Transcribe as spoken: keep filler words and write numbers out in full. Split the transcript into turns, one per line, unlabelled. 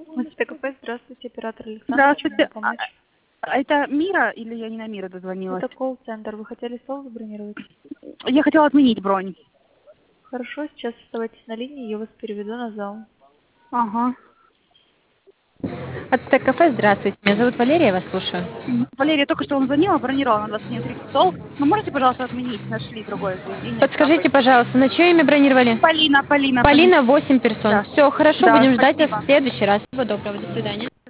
Мастер кафе, здравствуйте, оператор Александр, чем
Здравствуйте.
могу
А,
помочь?
а это Мира или я не на Мира дозвонилась?
Это колл-центр, вы хотели стол забронировать?
Я хотела отменить бронь.
Хорошо, сейчас оставайтесь на линии, я вас переведу на зал.
Ага.
От кафе, здравствуйте. Меня зовут Валерия, я вас слушаю.
М, Валерия, только что вам звонила, бронировала на двадцать один тридцать стол. Но можете, пожалуйста, отменить? Нашли другое заведение, куда
Подскажите,
пойти.
пожалуйста, на чье имя бронировали?
Полина, Полина, Полина.
Полина, восемь персон.
Да.
Все, хорошо,
Да,
будем ждать вас
спасибо.
в следующий раз. Всего доброго, до свидания.